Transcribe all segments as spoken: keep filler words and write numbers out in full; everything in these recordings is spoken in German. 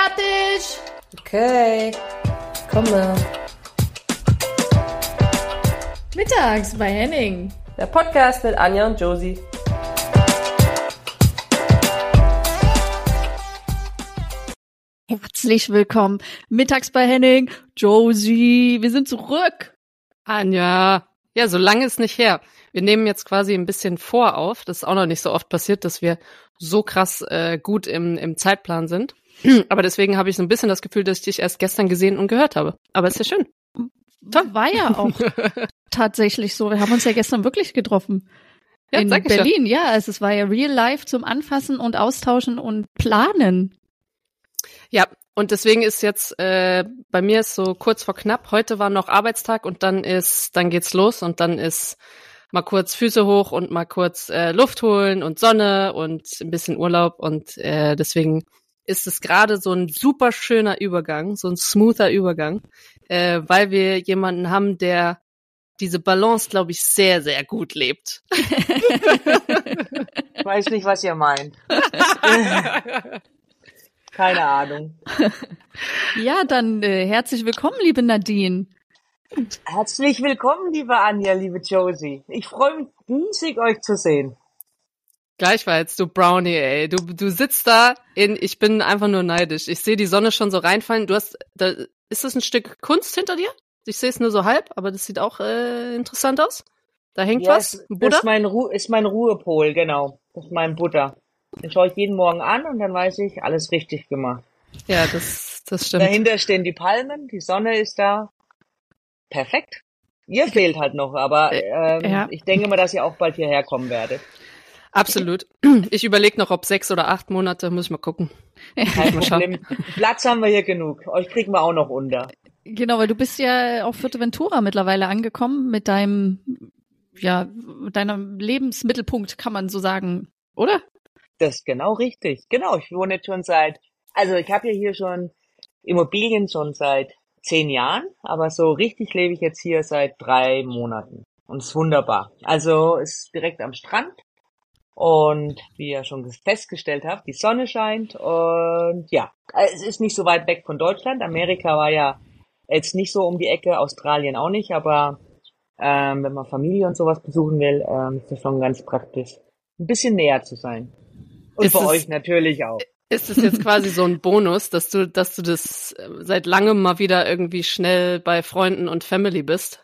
fertig! Okay, komme. Mittags bei Henning. Der Podcast mit Anja und Josie. Herzlich willkommen. Mittags bei Henning. Josie, wir sind zurück. Anja. Ja, so lange ist nicht her. Wir nehmen jetzt quasi ein bisschen vor auf. Das ist auch noch nicht so oft passiert, dass wir so krass äh, gut im, im Zeitplan sind. Aber deswegen habe ich so ein bisschen das Gefühl, dass ich dich erst gestern gesehen und gehört habe. Aber ist ja schön. Toll. War ja auch tatsächlich so. Wir haben uns ja gestern wirklich getroffen. Ja, in Berlin, ja. Also es war ja real life zum Anfassen und Austauschen und Planen. Ja, und deswegen ist jetzt, äh, bei mir ist so kurz vor knapp, heute war noch Arbeitstag und dann ist, dann geht's los und dann ist mal kurz Füße hoch und mal kurz äh, Luft holen und Sonne und ein bisschen Urlaub und äh, deswegen ist es gerade so ein super schöner Übergang, so ein smoother Übergang, äh, weil wir jemanden haben, der diese Balance, glaube ich, sehr, sehr gut lebt. Ich weiß nicht, was ihr meint. Keine Ahnung. Ja, dann äh, herzlich willkommen, liebe Nadine. Herzlich willkommen, liebe Anja, liebe Josie. Ich freue mich riesig, euch zu sehen. Gleichfalls, du Brownie, ey. Du, du sitzt da in, ich bin einfach nur neidisch. Ich sehe die Sonne schon so reinfallen. Du hast, da, ist das ein Stück Kunst hinter dir? Ich sehe es nur so halb, aber das sieht auch äh, interessant aus. Da hängt ja, was. Es, Buddha? Das ist mein, Ru- ist mein Ruhepol, genau. Das ist mein Buddha. Den schaue ich jeden Morgen an und dann weiß ich, alles richtig gemacht. Ja, das, das stimmt. Dahinter stehen die Palmen, die Sonne ist da. Perfekt. Ihr fehlt halt noch, aber ähm, ja. Ich denke mal, dass ihr auch bald hierher kommen werdet. Absolut. Ich überlege noch, ob sechs oder acht Monate, muss ich mal gucken. Kein Problem. Platz haben wir hier genug. Euch kriegen wir auch noch unter. Genau, weil du bist ja auf Fuerteventura mittlerweile angekommen mit deinem, ja, mit deinem Lebensmittelpunkt, kann man so sagen, oder? Das ist genau richtig. Genau, ich wohne jetzt schon seit, also ich habe ja hier schon Immobilien schon seit zehn Jahren, aber so richtig lebe ich jetzt hier seit drei Monaten. Und es ist wunderbar. Also es ist direkt am Strand und wie ihr schon festgestellt habt, die Sonne scheint und ja, es ist nicht so weit weg von Deutschland. Amerika war ja jetzt nicht so um die Ecke, Australien auch nicht, aber ähm, wenn man Familie und sowas besuchen will, ähm, ist das schon ganz praktisch, ein bisschen näher zu sein. Und ist bei es, euch natürlich auch. Ist es jetzt quasi so ein Bonus, dass du, dass du das seit langem mal wieder irgendwie schnell bei Freunden und Family bist?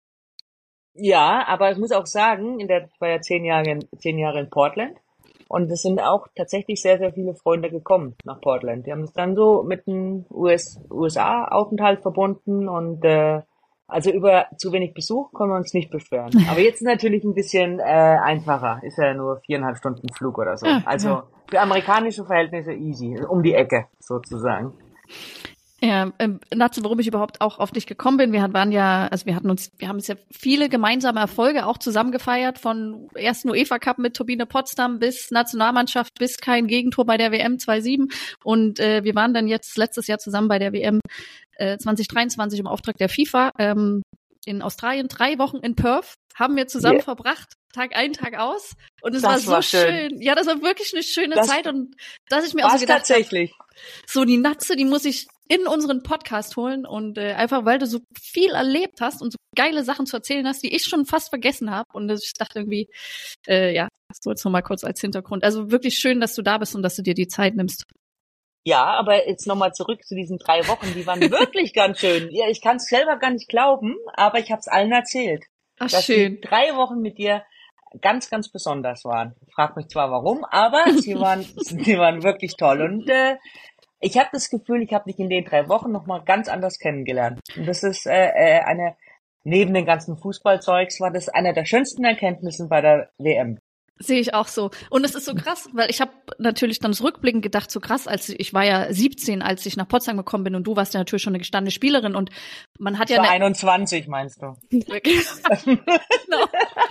Ja, aber ich muss auch sagen, in der, ich war ja zehn Jahre, in, zehn Jahre in Portland und es sind auch tatsächlich sehr, sehr viele Freunde gekommen nach Portland. Die haben es dann so mit einem U S, U S A-Aufenthalt verbunden und äh, also über zu wenig Besuch können wir uns nicht beschweren. Aber jetzt ist natürlich ein bisschen äh, einfacher. Ist ja nur viereinhalb Stunden Flug oder so. Also für amerikanische Verhältnisse easy, um die Ecke sozusagen. Ja, ähm, Natze, warum ich überhaupt auch auf dich gekommen bin, wir waren ja, also wir hatten uns, wir haben uns ja viele gemeinsame Erfolge auch zusammen gefeiert, von ersten UEFA Cup mit Turbine Potsdam bis Nationalmannschaft, bis kein Gegentor bei der W M zwei sieben und äh, wir waren dann jetzt letztes Jahr zusammen bei der W M äh, zwanzig dreiundzwanzig im Auftrag der FIFA ähm, in Australien, drei Wochen in Perth, haben wir zusammen yeah. verbracht, Tag ein, Tag aus und es war so war schön. schön. Ja, das war wirklich eine schöne das Zeit und dass ich mir auch so gedacht tatsächlich. Hab, so die Natze, die muss ich in unseren Podcast holen und äh, einfach, weil du so viel erlebt hast und so geile Sachen zu erzählen hast, die ich schon fast vergessen habe und ich dachte irgendwie, äh, ja, so jetzt noch mal kurz als Hintergrund. Also wirklich schön, dass du da bist und dass du dir die Zeit nimmst. Ja, aber jetzt nochmal zurück zu diesen drei Wochen, die waren wirklich ganz schön. Ja, ich kann es selber gar nicht glauben, aber ich habe es allen erzählt. Ach, dass schön. Die drei Wochen mit dir ganz, ganz besonders waren. Ich frage mich zwar warum, aber sie waren, sie waren wirklich toll und äh, ich habe das Gefühl, ich habe dich in den drei Wochen nochmal ganz anders kennengelernt. Und das ist äh, äh, eine, neben den ganzen Fußballzeugs, war das einer der schönsten Erkenntnisse bei der W M. Sehe ich auch so. Und es ist so krass, weil ich habe natürlich dann rückblickend gedacht, so krass, als ich, ich war ja siebzehn, als ich nach Potsdam gekommen bin und du warst ja natürlich schon eine gestandene Spielerin und man hat ich ja... war eine einundzwanzig, meinst du? Genau.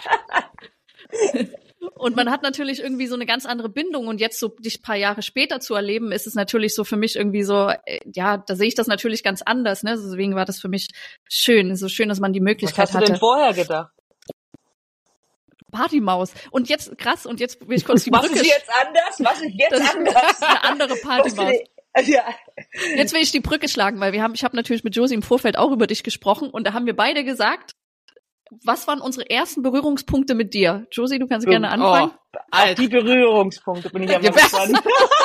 Und man hat natürlich irgendwie so eine ganz andere Bindung und jetzt so dich ein paar Jahre später zu erleben, ist es natürlich so für mich irgendwie so, ja, da sehe ich das natürlich ganz anders, ne? Deswegen war das für mich schön, so schön, dass man die Möglichkeit hatte. Was hast du denn vorher gedacht? Partymaus. Und jetzt, krass, und jetzt will ich kurz die Was Brücke... ist jetzt anders? Was ist jetzt das anders? ist eine andere Partymaus. Ja. Jetzt will ich die Brücke schlagen, weil wir haben, ich habe natürlich mit Josie im Vorfeld auch über dich gesprochen und da haben wir beide gesagt, was waren unsere ersten Berührungspunkte mit dir? Josie, du kannst gerne anfangen. Oh, Alter. Die Berührungspunkte bin ich ja mal gespannt.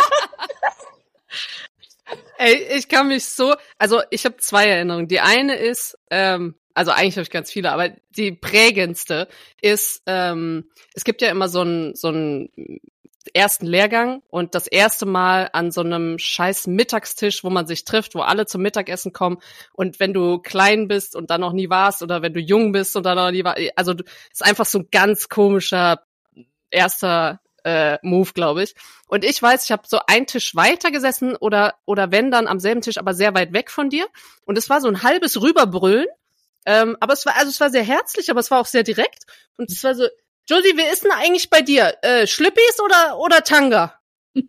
Ey, ich kann mich so, also ich habe zwei Erinnerungen. Die eine ist, ähm, also eigentlich habe ich ganz viele, aber die prägendste ist, ähm, es gibt ja immer so einen so einen ersten Lehrgang und das erste Mal an so einem scheiß Mittagstisch, wo man sich trifft, wo alle zum Mittagessen kommen und wenn du klein bist und dann noch nie warst oder wenn du jung bist und dann noch nie warst, also ist einfach so ein ganz komischer erster äh, Move, glaube ich. Und ich weiß, ich habe so einen Tisch weiter gesessen oder oder wenn dann am selben Tisch, aber sehr weit weg von dir und es war so ein halbes Rüberbrüllen, ähm, aber es war also es war sehr herzlich, aber es war auch sehr direkt und es war so, Josie, wer ist denn eigentlich bei dir? Äh, Schlippis oder oder Tanga?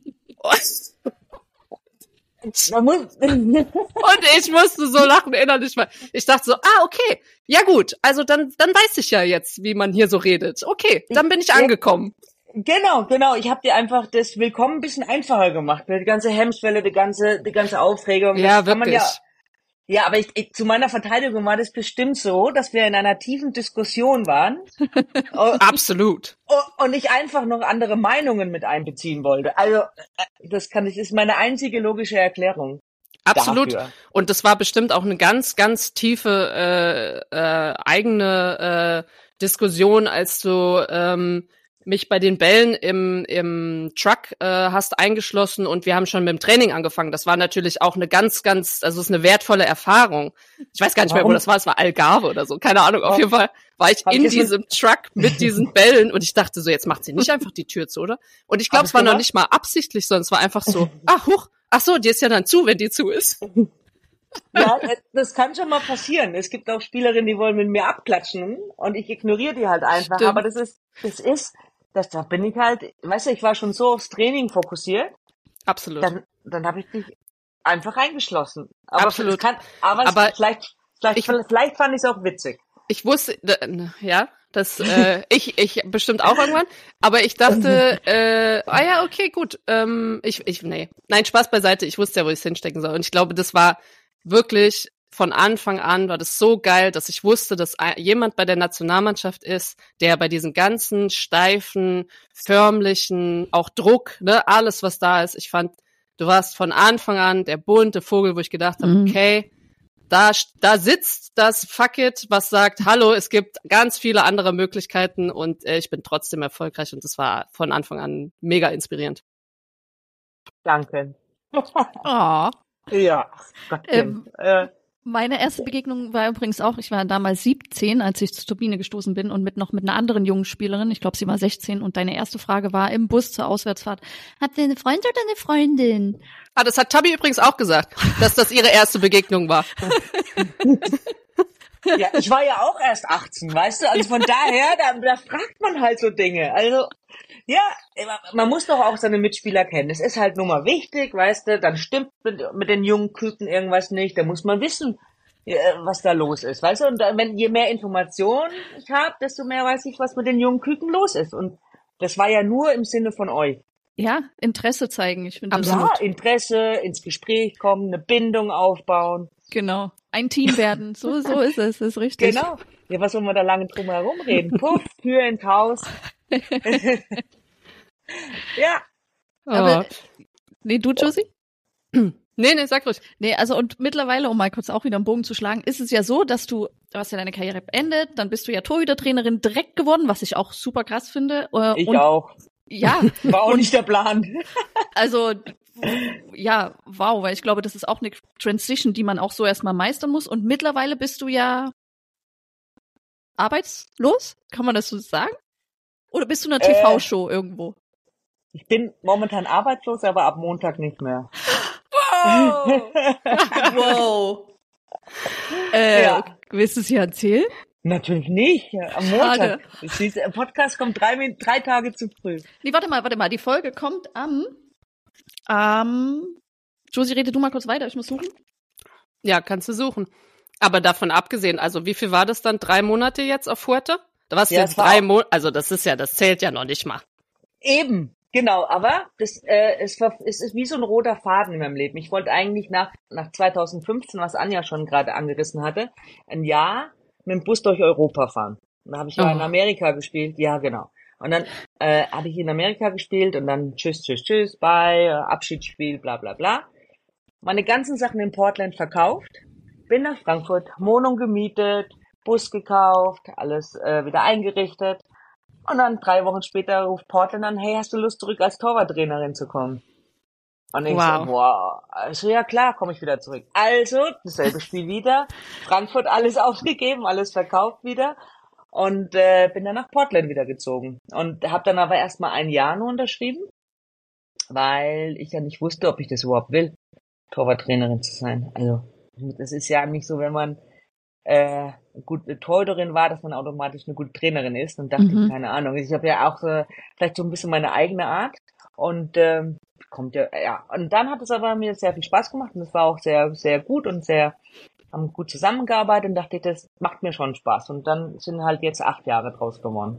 Man muss und ich musste so lachen innerlich, weil ich dachte so, ah, okay, ja gut, also dann dann weiß ich ja jetzt, wie man hier so redet. Okay, dann bin ich angekommen. Genau, genau. Ich habe dir einfach das Willkommen ein bisschen einfacher gemacht. Die ganze Hemmschwelle, die ganze, die ganze Aufregung. Ja, das kann man wirklich. ja, ja, aber ich, ich, zu meiner Verteidigung war das bestimmt so, dass wir in einer tiefen Diskussion waren. Absolut. Und ich einfach noch andere Meinungen mit einbeziehen wollte. Also, das kann ich, ist meine einzige logische Erklärung. Absolut. Dafür. Und das war bestimmt auch eine ganz, ganz tiefe äh, äh, eigene äh, Diskussion, als du ähm, mich bei den Bällen im im Truck äh, hast eingeschlossen und wir haben schon mit dem Training angefangen. Das war natürlich auch eine ganz, ganz, also es ist eine wertvolle Erfahrung. Ich weiß gar nicht Warum? mehr, wo das war. Es war Algarve oder so. Keine Ahnung. Auf Warum? jeden Fall war ich Hab in ich jetzt diesem Truck mit diesen Bällen und ich dachte so, jetzt macht sie nicht einfach die Tür zu, oder? Und ich glaube, Hab es ich war noch gemacht? nicht mal absichtlich, sondern es war einfach so, ach, huch, ach so, die ist ja dann zu, wenn die zu ist. Ja, das kann schon mal passieren. Es gibt auch Spielerinnen, die wollen mit mir abklatschen und ich ignoriere die halt einfach. Stimmt. Aber das ist, das ist, das, da bin ich halt, weißt du, ich war schon so aufs Training fokussiert, Absolut. dann, dann habe ich dich einfach eingeschlossen. Aber Absolut. es kann, aber, Aber es, vielleicht, vielleicht, ich- vielleicht fand ich es auch witzig. Ich wusste, äh, ja, das, äh, ich, ich bestimmt auch irgendwann, aber ich dachte, äh, ah ja, okay, gut, ähm, ich, ich, nee, nein, Spaß beiseite, ich wusste ja, wo ich es hinstecken soll und ich glaube, das war wirklich von Anfang an war das so geil, dass ich wusste, dass jemand bei der Nationalmannschaft ist, der bei diesen ganzen steifen, förmlichen, auch Druck, ne, alles was da ist. Ich fand, du warst von Anfang an der bunte Vogel, wo ich gedacht habe, Mhm. okay, da da sitzt das Fuck it, was sagt, hallo, es gibt ganz viele andere Möglichkeiten und äh, ich bin trotzdem erfolgreich und das war von Anfang an mega inspirierend. Danke. Oh. Ja. Ähm, äh, Meine erste Begegnung war übrigens auch, ich war damals siebzehn, als ich zu Turbine gestoßen bin und mit noch mit einer anderen jungen Spielerin, ich glaube, sie war sechzehn und deine erste Frage war im Bus zur Auswärtsfahrt, hat sie eine Freund oder eine Freundin? Ah, das hat Tabi übrigens auch gesagt, dass das ihre erste Begegnung war. ja, ich war ja auch erst achtzehn, weißt du? Also von daher, da, da fragt man halt so Dinge. Also, ja, man muss doch auch seine Mitspieler kennen. Es ist halt nun mal wichtig, weißt du, dann stimmt mit, mit den jungen Küken irgendwas nicht, da muss man wissen, äh, was da los ist, weißt du? Und da, wenn je mehr Informationen ich habe, desto mehr weiß ich, was mit den jungen Küken los ist. Und das war ja nur im Sinne von euch. Ja, Interesse zeigen, ich finde das Ja, Interesse, ins Gespräch kommen, eine Bindung aufbauen. genau. Ein Team werden, so so ist es, ist richtig. Genau. Ja, was soll man da lange drum herum reden? Puff, Tür ins Haus. ja. Aber, nee, du, Josie? Nee, nee, sag ruhig. Nee, also und mittlerweile, um mal kurz auch wieder einen Bogen zu schlagen, ist es ja so, dass du, du hast ja deine Karriere beendet, dann bist du ja Torhütertrainerin direkt geworden, was ich auch super krass finde. Äh, Ich und, auch. Ja, War auch nicht der Plan. also ja, wow, weil ich glaube, das ist auch eine Transition, die man auch so erstmal meistern muss. Und mittlerweile bist du ja arbeitslos, kann man das so sagen? Oder bist du in einer Äh. T V-Show irgendwo? Ich bin momentan arbeitslos, aber ab Montag nicht mehr. Wow! wow. Äh, Ja. willst du es hier erzählen? Natürlich nicht. Am Schade. Montag. Dieser Podcast kommt drei, Min- drei Tage zu früh. Nee, warte mal, warte mal. Die Folge kommt am, am, Josie, rede du mal kurz weiter, ich muss suchen. Ja, kannst du suchen. Aber davon abgesehen, also wie viel war das dann? Drei Monate jetzt auf Fuerte? Da warst du Ja, jetzt es war drei auch- Monate, also das ist ja, das zählt ja noch nicht mal. Eben. Genau, aber das äh, es, ver- es ist wie so ein roter Faden in meinem Leben. Ich wollte eigentlich nach nach zwanzig fünfzehn, was Anja schon gerade angerissen hatte, ein Jahr mit dem Bus durch Europa fahren. Und da habe ich ja in Oh, Amerika gespielt. Ja, genau. Und dann äh, habe ich in Amerika gespielt und dann tschüss, tschüss, tschüss, bye, äh, Abschiedsspiel, bla bla bla. Meine ganzen Sachen in Portland verkauft, bin nach Frankfurt, Wohnung gemietet, Bus gekauft, alles äh, wieder eingerichtet. Und dann drei Wochen später ruft Portland an, hey, hast du Lust, zurück als Torwarttrainerin zu kommen? Und ich so, wow. boah, also ja klar, komme ich wieder zurück. Also, dasselbe Spiel wieder, Frankfurt alles aufgegeben, alles verkauft wieder und äh, bin dann nach Portland wieder gezogen. Und habe dann aber erstmal ein Jahr nur unterschrieben, weil ich ja nicht wusste, ob ich das überhaupt will, Torwarttrainerin zu sein. Also, das ist ja nicht so, wenn man äh, gute Torhüterin war, dass man automatisch eine gute Trainerin ist. Und dachte ich, Mhm. keine Ahnung. Ich habe ja auch so vielleicht so ein bisschen meine eigene Art. Und ähm, kommt ja, ja. Und dann hat es aber mir sehr viel Spaß gemacht und es war auch sehr, sehr gut und sehr, haben gut zusammengearbeitet und dachte ich, das macht mir schon Spaß. Und dann sind halt jetzt acht Jahre draus geworden.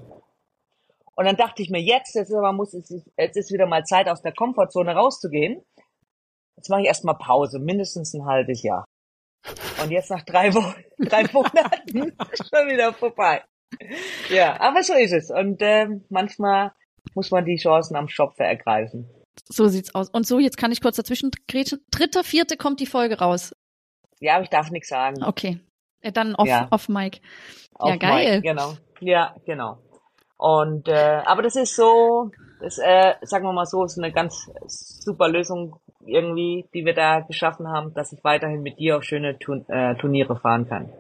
Und dann dachte ich mir, jetzt, jetzt aber muss es, jetzt ist wieder mal Zeit, aus der Komfortzone rauszugehen. Jetzt mache ich erstmal Pause, mindestens ein halbes Jahr. Und jetzt nach drei Wochen, drei Monaten ist schon wieder vorbei. Ja, aber so ist es. Und ähm, manchmal muss man die Chancen am Schopfe ergreifen. So sieht's aus. Und so, jetzt kann ich kurz dazwischen grätschen. Dritter, vierte kommt die Folge raus. Ja, aber ich darf nichts sagen. Okay. Äh, Dann off, Ja, off Mic. auf Ja, Mike, geil. genau. Ja, genau. Und äh, aber das ist so, das, äh, sagen wir mal so, ist eine ganz super Lösung irgendwie, die wir da geschaffen haben, dass ich weiterhin mit dir auf schöne Tun äh, Turniere fahren kann.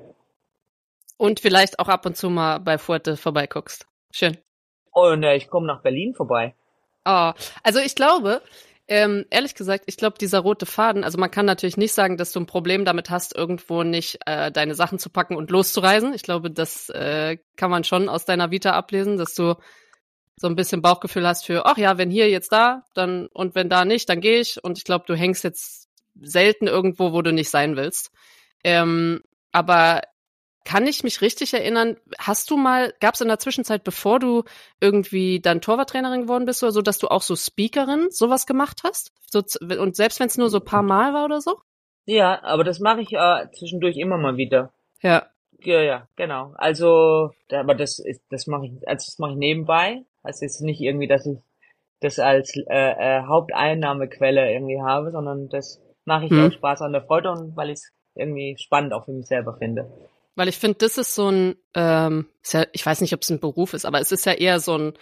Und vielleicht auch ab und zu mal bei Fuerte vorbeiguckst. Schön. Und äh, ich komme nach Berlin vorbei. Oh, also ich glaube, ähm, ehrlich gesagt, ich glaube, dieser rote Faden, also man kann natürlich nicht sagen, dass du ein Problem damit hast, irgendwo nicht äh, deine Sachen zu packen und loszureisen. Ich glaube, das äh, kann man schon aus deiner Vita ablesen, dass du so ein bisschen Bauchgefühl hast für, ach ja, wenn hier jetzt da, dann und wenn da nicht, dann gehe ich. Und ich glaube, du hängst jetzt selten irgendwo, wo du nicht sein willst. Ähm, aber kann ich mich richtig erinnern, hast du mal, gab es in der Zwischenzeit, bevor du irgendwie dann Torwarttrainerin geworden bist oder so, dass du auch so Speakerin sowas gemacht hast? So, z- und selbst wenn es nur so ein paar Mal war oder so? Ja, aber das mache ich äh, zwischendurch immer mal wieder. Ja. Ja, ja, genau. Also, da- aber das ist, das mache ich, also das mache ich nebenbei. Also es ist nicht irgendwie, dass ich das als äh, äh, Haupteinnahmequelle irgendwie habe, sondern das mache ich aus Hm. Spaß an der Freude und weil ich es irgendwie spannend auch für mich selber finde. Weil ich finde, das ist so ein, ähm, ist ja, ich weiß nicht, ob es ein Beruf ist, aber es ist ja eher so ein,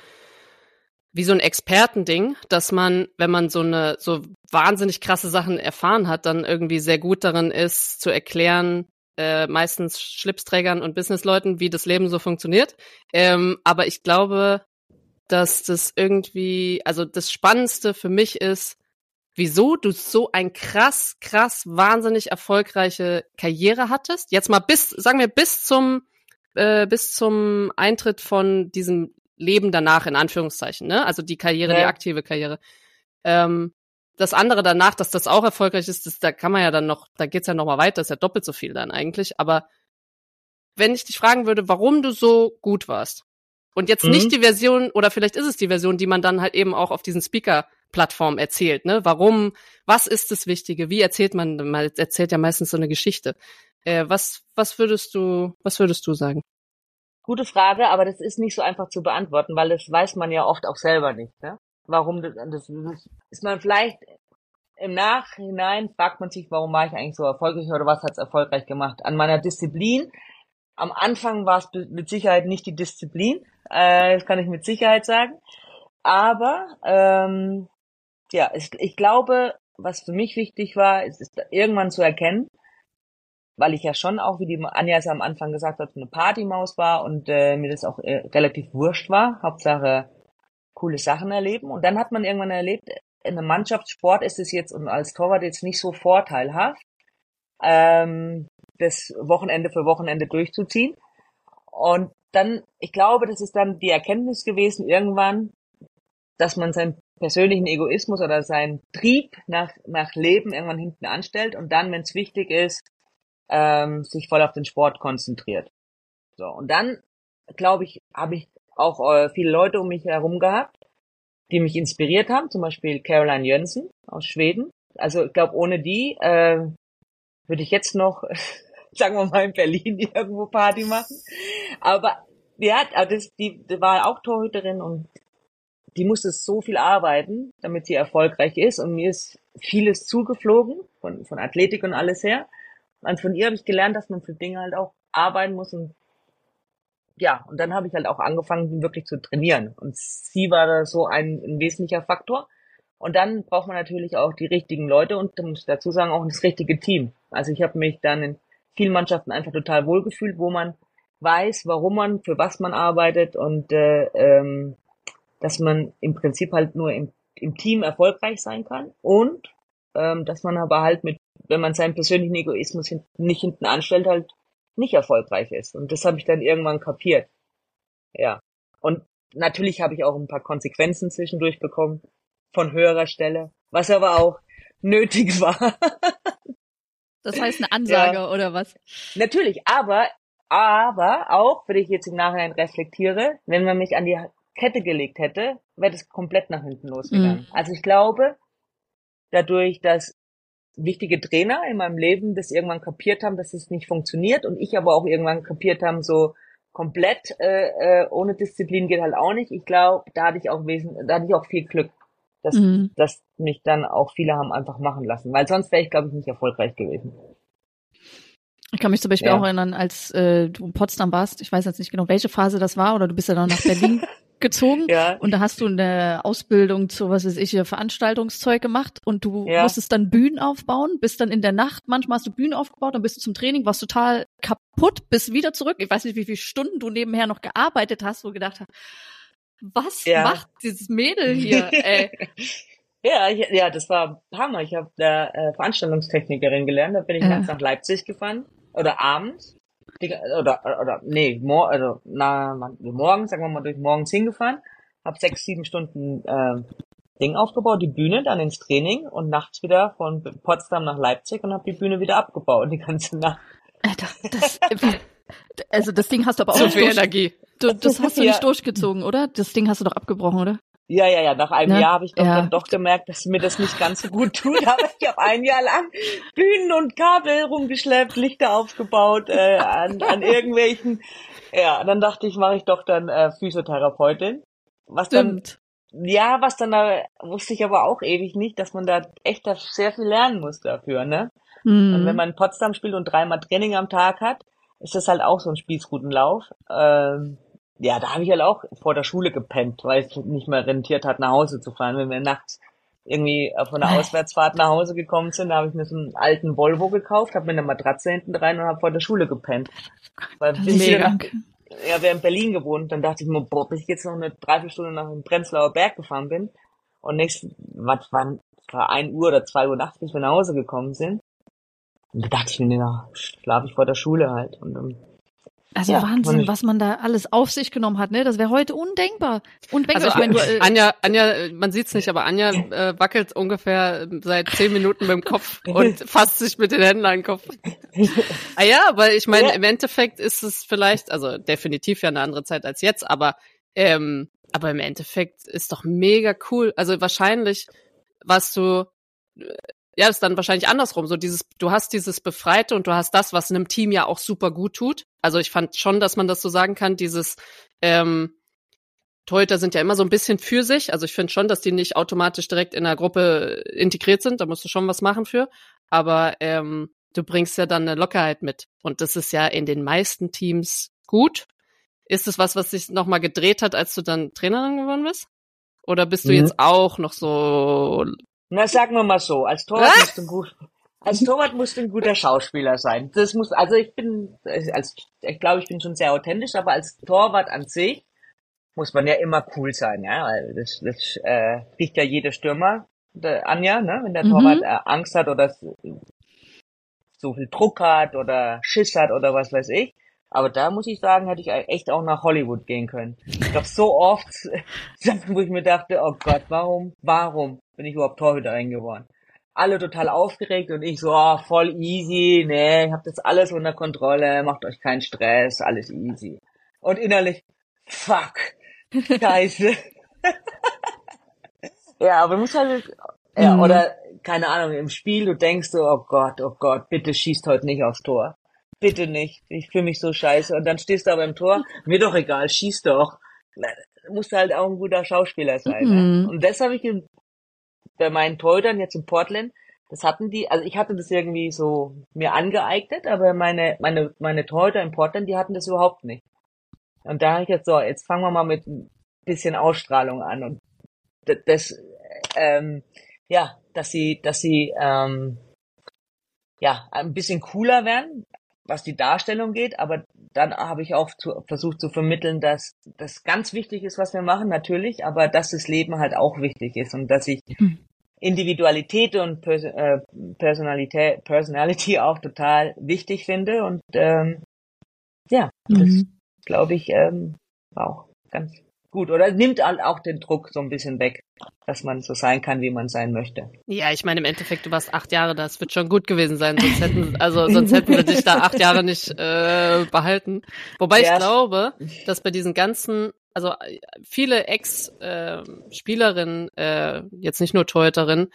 wie so ein Expertending, dass man, wenn man so eine, so wahnsinnig krasse Sachen erfahren hat, dann irgendwie sehr gut darin ist, zu erklären, äh, meistens Schlipsträgern und Businessleuten, wie das Leben so funktioniert. Ähm, aber ich glaube, dass das irgendwie, also das Spannendste für mich ist, wieso du so ein krass, krass, wahnsinnig erfolgreiche Karriere hattest. Jetzt mal bis, sagen wir, bis zum, äh, bis zum Eintritt von diesem Leben danach, in Anführungszeichen, ne? Also die Karriere, die Ja. aktive Karriere. Ähm, das andere danach, dass das auch erfolgreich ist, das, da kann man ja dann noch, da geht's ja noch mal weiter, ist ja doppelt so viel dann eigentlich. Aber wenn ich dich fragen würde, warum du so gut warst, und jetzt Mhm. nicht die Version, oder vielleicht ist es die Version, die man dann halt eben auch auf diesen Speaker-Plattformen erzählt, ne? Warum, was ist das Wichtige? Wie erzählt man, man erzählt ja meistens so eine Geschichte. Äh, was, was würdest du, was würdest du sagen? Gute Frage, aber das ist nicht so einfach zu beantworten, weil das weiß man ja oft auch selber nicht, ne? Warum das, das, das ist man vielleicht im Nachhinein fragt man sich, warum war ich eigentlich so erfolgreich oder was hat's erfolgreich gemacht? An meiner Disziplin. Am Anfang war es mit Sicherheit nicht die Disziplin, äh, das kann ich mit Sicherheit sagen. Aber ähm, ja, ich, ich glaube, was für mich wichtig war, ist, ist irgendwann zu erkennen, weil ich ja schon auch, wie die Anja es am Anfang gesagt hat, eine Partymaus war und äh, mir das auch äh, relativ wurscht war. Hauptsache coole Sachen erleben. Und dann hat man irgendwann erlebt, in einem Mannschaftssport ist es jetzt und als Torwart jetzt nicht so vorteilhaft, ähm, das Wochenende für Wochenende durchzuziehen. Und dann, ich glaube, das ist dann die Erkenntnis gewesen irgendwann, dass man seinen persönlichen Egoismus oder seinen Trieb nach, nach Leben irgendwann hinten anstellt und dann, wenn es wichtig ist, ähm, sich voll auf den Sport konzentriert. So, und dann, glaube ich, habe ich auch äh, viele Leute um mich herum gehabt, die mich inspiriert haben, zum Beispiel Caroline Jönsson aus Schweden. Also ich glaube, ohne die äh, würde ich jetzt noch, sagen wir mal, in Berlin irgendwo Party machen. Aber ja, das, die, die war auch Torhüterin und die musste so viel arbeiten, damit sie erfolgreich ist. Und mir ist vieles zugeflogen, von, von Athletik und alles her. Und von ihr habe ich gelernt, dass man für Dinge halt auch arbeiten muss. Und ja, und dann habe ich halt auch angefangen, wirklich zu trainieren. Und sie war da so ein, ein wesentlicher Faktor. Und dann braucht man natürlich auch die richtigen Leute und da muss ich dazu sagen, auch das richtige Team. Also ich habe mich dann in vielen Mannschaften einfach total wohlgefühlt, wo man weiß, warum man, für was man arbeitet und äh, ähm, dass man im Prinzip halt nur im, im Team erfolgreich sein kann und ähm, dass man aber halt mit, wenn man seinen persönlichen Egoismus hin, nicht hinten anstellt, halt nicht erfolgreich ist. Und das habe ich dann irgendwann kapiert. Ja. Und natürlich habe ich auch ein paar Konsequenzen zwischendurch bekommen von höherer Stelle, was aber auch nötig war. Das heißt eine Ansage Ja. oder was? Natürlich, aber aber auch, wenn ich jetzt im Nachhinein reflektiere, wenn man mich an die Kette gelegt hätte, wäre das komplett nach hinten losgegangen. Mhm. Also ich glaube, dadurch, dass wichtige Trainer in meinem Leben das irgendwann kapiert haben, dass es nicht funktioniert und ich aber auch irgendwann kapiert haben, so komplett äh, äh, ohne Disziplin geht halt auch nicht. Ich glaube, da hatte ich auch wesen, da hatte ich auch viel Glück, dass, Mhm. dass mich dann auch viele haben einfach machen lassen, weil sonst wäre ich, glaube ich, nicht erfolgreich gewesen. Ich kann mich zum Beispiel Ja. auch erinnern, als äh, du in Potsdam warst, ich weiß jetzt nicht genau, welche Phase das war, oder du bist ja dann nach Berlin gezogen Ja. und da hast du eine Ausbildung zu, was weiß ich, hier Veranstaltungszeug gemacht und du Ja. musstest dann Bühnen aufbauen, bist dann in der Nacht, manchmal hast du Bühnen aufgebaut, dann bist du zum Training, warst total kaputt, bist wieder zurück. Ich weiß nicht, wie viele Stunden du nebenher noch gearbeitet hast, wo du gedacht hast, was Ja. macht dieses Mädel hier, ey? Ja, ich, ja, das war Hammer. Ich habe da äh, Veranstaltungstechnikerin gelernt. Da bin ich Ja. nachts nach Leipzig gefahren oder abends Die- oder oder nee, mor also na man- morgens, sagen wir mal durch morgens hingefahren, habe sechs, sieben Stunden äh, Ding aufgebaut, die Bühne, dann ins Training und nachts wieder von Potsdam nach Leipzig und habe die Bühne wieder abgebaut die ganze Nacht. Alter, das, also das Ding hast du aber auch Zu nicht viel durch, Energie. du, das hast du Ja. nicht durchgezogen, oder? Das Ding hast du doch abgebrochen, oder? Ja, ja, ja. Nach einem Ne? Jahr habe ich doch Ja. dann doch gemerkt, dass mir das nicht ganz so gut tut. Aber ich habe ein Jahr lang Bühnen und Kabel rumgeschleppt, Lichter aufgebaut, äh, an, an irgendwelchen. Ja, dann dachte ich, mache ich doch dann äh, Physiotherapeutin. Was dann, Stimmt. ja, was dann da wusste ich aber auch ewig nicht, dass man da echt da sehr viel lernen muss dafür, ne? Und wenn Hm. man in Potsdam spielt und dreimal Training am Tag hat, ist das halt auch so ein Spießrutenlauf. Ähm, ja, da habe ich halt auch vor der Schule gepennt, weil es nicht mehr rentiert hat, nach Hause zu fahren. Wenn wir nachts irgendwie äh, von der Auswärtsfahrt nach Hause gekommen sind, da habe ich mir so einen alten Volvo gekauft, habe mir eine Matratze hinten rein und habe vor der Schule gepennt. Weil Das bis ist ich wieder mega. nach, ja, wir in Berlin gewohnt, dann dachte ich mir, boah, bis ich jetzt noch eine Dreiviertelstunde nach dem Prenzlauer Berg gefahren bin und nächsten, was war, war ein Uhr oder zwei Uhr nachts, bis wir nach Hause gekommen sind. Und da dachte ich mir, ja, schlaf ich vor der Schule halt. Und dann, Also ja, Wahnsinn, und ich- was man da alles auf sich genommen hat, ne? Das wäre heute undenkbar. Undenkbar. Also ich meine, du, äh, Anja, Anja, äh, man sieht's nicht, aber Anja äh, wackelt ungefähr äh, seit zehn Minuten mit dem Kopf und fasst sich mit den Händen an den Kopf. Ah ja, aber ich meine, Ja. im Endeffekt ist es vielleicht, also definitiv ja eine andere Zeit als jetzt, aber ähm, aber im Endeffekt ist doch mega cool. Also wahrscheinlich warst du, äh, ja, ist dann wahrscheinlich andersrum. So dieses, du hast dieses Befreite und du hast das, was einem Team ja auch super gut tut. Also ich fand schon, dass man das so sagen kann, dieses ähm, Torhüter sind ja immer so ein bisschen für sich. Also ich finde schon, dass die nicht automatisch direkt in der Gruppe integriert sind. Da musst du schon was machen für. Aber ähm, du bringst ja dann eine Lockerheit mit. Und das ist ja in den meisten Teams gut. Ist es was, was sich nochmal gedreht hat, als du dann Trainerin geworden bist? Oder bist du Mhm. jetzt auch noch so... Na, sagen wir mal so, als Torwart Ah! musst du ein gut, als Torwart musst du ein guter Schauspieler sein. Das muss, also ich bin, als, ich glaube, ich bin schon sehr authentisch, aber als Torwart an sich muss man ja immer cool sein, ja, weil das, das äh, kriegt ja jeder Stürmer, der Anja, ne, wenn der Mhm. Torwart äh, Angst hat oder so, so viel Druck hat oder Schiss hat oder was weiß ich. Aber da muss ich sagen, hätte ich echt auch nach Hollywood gehen können. Ich glaube, so oft Sachen, wo ich mir dachte, oh Gott, warum, warum bin ich überhaupt Torhüterin geworden? Alle total aufgeregt und ich so, oh, voll easy, nee, ich hab das alles unter Kontrolle, macht euch keinen Stress, alles easy. Und innerlich, fuck, scheiße. Ja, aber du musst halt, ja, Mhm. oder, keine Ahnung, im Spiel, du denkst so, oh Gott, oh Gott, bitte schießt heute nicht aufs Tor. Bitte nicht. Ich fühle mich so scheiße. Und dann stehst du aber im Tor, mir doch egal, schieß doch. Na, du musst halt auch ein guter Schauspieler sein, ne? Mhm. Und das habe ich in, bei meinen Torhütern jetzt in Portland, das hatten die, also ich hatte das irgendwie so mir angeeignet, aber meine, meine, meine Torhüter in Portland, die hatten das überhaupt nicht. Und da habe ich jetzt so, jetzt fangen wir mal mit ein bisschen Ausstrahlung an und d- das, ähm, ja, dass sie, dass sie, ähm, ja, ein bisschen cooler werden, was die Darstellung geht, aber dann habe ich auch zu, versucht zu vermitteln, dass das ganz wichtig ist, was wir machen, natürlich, aber dass das Leben halt auch wichtig ist und dass ich Mhm. Individualität und Pers äh, Personalität, Personality auch total wichtig finde und ähm, ja, das Mhm. glaube ich ähm, auch ganz gut oder nimmt halt auch den Druck so ein bisschen weg, dass man so sein kann, wie man sein möchte. Ja, ich meine, im Endeffekt, du warst acht Jahre da, das wird schon gut gewesen sein, sonst hätten, also, sonst hätten sie dich da acht Jahre nicht äh, behalten. Wobei ich Ja, glaube, dass bei diesen ganzen, also äh, viele Ex-Spielerinnen, äh, jetzt nicht nur Torhüterinnen,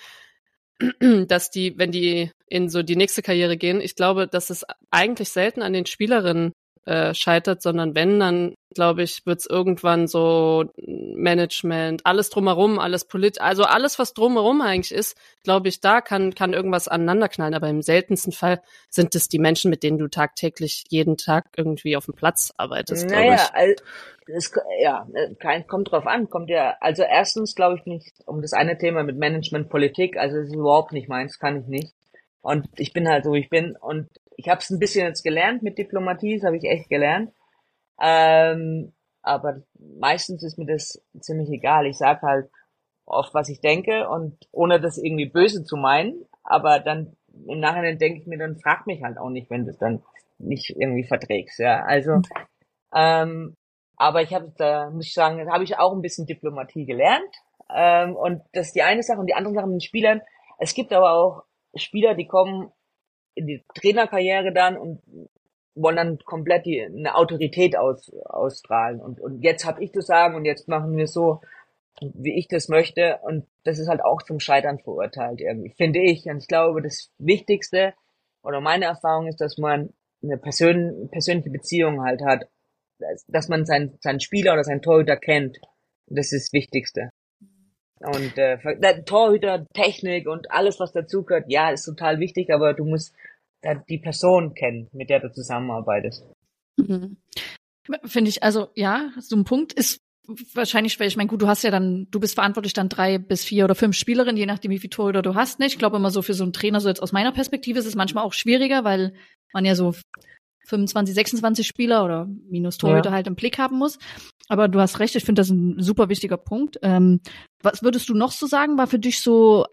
dass die, wenn die in so die nächste Karriere gehen, ich glaube, dass es eigentlich selten an den Spielerinnen äh, scheitert, sondern wenn, dann glaube ich, wird's irgendwann so Management, alles drumherum, alles polit, also alles, was drumherum eigentlich ist, glaube ich, da kann kann irgendwas aneinanderknallen, aber im seltensten Fall sind es die Menschen, mit denen du tagtäglich jeden Tag irgendwie auf dem Platz arbeitest, glaube naja, ich. also, es, ja, äh, kein, kommt drauf an, kommt ja, also erstens glaube ich nicht, um das eine Thema mit Management, Politik, also das ist überhaupt nicht meins, kann ich nicht. Und ich bin halt so, wie ich bin und ich habe es ein bisschen jetzt gelernt mit Diplomatie, das habe ich echt gelernt. Ähm, aber meistens ist mir das ziemlich egal. Ich sag halt oft, was ich denke und ohne das irgendwie böse zu meinen, aber dann im Nachhinein denke ich mir, dann frag mich halt auch nicht, wenn du es dann nicht irgendwie verträgst, ja. Also, ähm, aber ich habe da, muss ich sagen, habe ich auch ein bisschen Diplomatie gelernt. Ähm, und das ist die eine Sache und die andere Sache mit den Spielern. Es gibt aber auch Spieler, die kommen in die Trainerkarriere dann und wollen dann komplett die, eine Autorität aus, ausstrahlen. Und, und jetzt habe ich das Sagen und jetzt machen wir so, wie ich das möchte. Und das ist halt auch zum Scheitern verurteilt irgendwie, finde ich. Und ich glaube, das Wichtigste oder meine Erfahrung ist, dass man eine persön persönliche Beziehung halt hat, dass, dass man seinen, seinen Spieler oder seinen Torhüter kennt. Das ist das Wichtigste. Und äh, Torhüter, Technik und alles, was dazugehört, ja, ist total wichtig, aber du musst äh, die Person kennen, mit der du zusammenarbeitest. Mhm. Finde ich, also ja, so ein Punkt ist wahrscheinlich, weil ich meine, gut, du hast ja dann, du bist verantwortlich dann drei bis vier oder fünf Spielerinnen, je nachdem, wie viel Torhüter du hast. Ne? Ich glaube immer so für so einen Trainer, so jetzt aus meiner Perspektive, ist es manchmal auch schwieriger, weil man ja so fünfundzwanzig, sechsundzwanzig Spieler oder minus Torhüter Ja. halt im Blick haben muss. Aber du hast recht, ich finde das ein super wichtiger Punkt. Ähm, was würdest du noch so sagen, war für dich so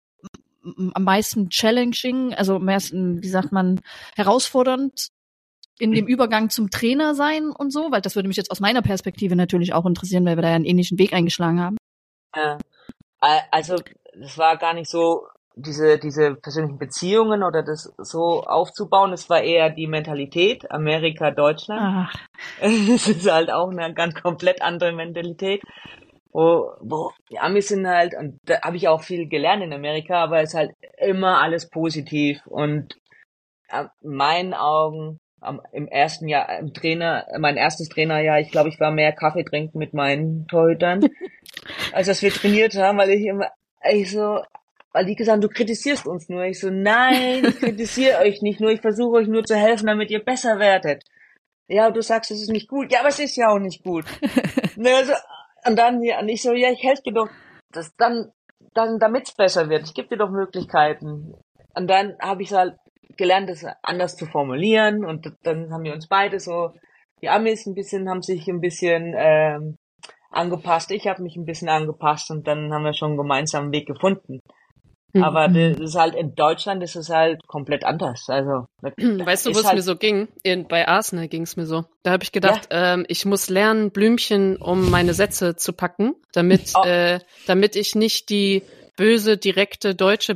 m- am meisten challenging, also am meisten, wie sagt man, herausfordernd in dem Übergang zum Trainer sein und so? Weil das würde mich jetzt aus meiner Perspektive natürlich auch interessieren, weil wir da ja einen ähnlichen Weg eingeschlagen haben. Ja. Äh, Also, das war gar nicht so, diese, diese persönlichen Beziehungen oder das so aufzubauen, es war eher die Mentalität, Amerika, Deutschland. Ach, Es ist halt auch eine ganz komplett andere Mentalität. Wo, wo die Amis sind halt, und da habe ich auch viel gelernt in Amerika, aber es ist halt immer alles positiv und äh, in meinen Augen am, im ersten Jahr, im Trainer, mein erstes Trainerjahr, ich glaube, ich war mehr Kaffee trinken mit meinen Torhütern, als dass wir trainiert haben, weil ich immer, ich so, weil die gesagt haben, du kritisierst uns nur. Ich so, nein, ich kritisiere euch nicht nur, ich versuche euch nur zu helfen, damit ihr besser werdet. Ja, du sagst, es ist nicht gut. Ja, aber es ist ja auch nicht gut. Ne, also, und dann, ja, und ich so, ja, ich helfe dir doch, das dann, dann, damit's besser wird. Ich gebe dir doch Möglichkeiten. Und dann habe ich halt gelernt, das anders zu formulieren. Und dann haben wir uns beide so, die Amis ein bisschen, haben sich ein bisschen ähm, angepasst. Ich habe mich ein bisschen angepasst und dann haben wir schon einen gemeinsamen Weg gefunden. Aber das ist halt in Deutschland ist es halt komplett anders. Also Weißt du, wo ist es halt, mir so ging? In, bei Arsenal ging es mir so. Da habe ich gedacht, ähm, ich muss lernen, Blümchen um meine Sätze zu packen, damit Oh. äh, damit ich nicht die böse, direkte Deutsche bin,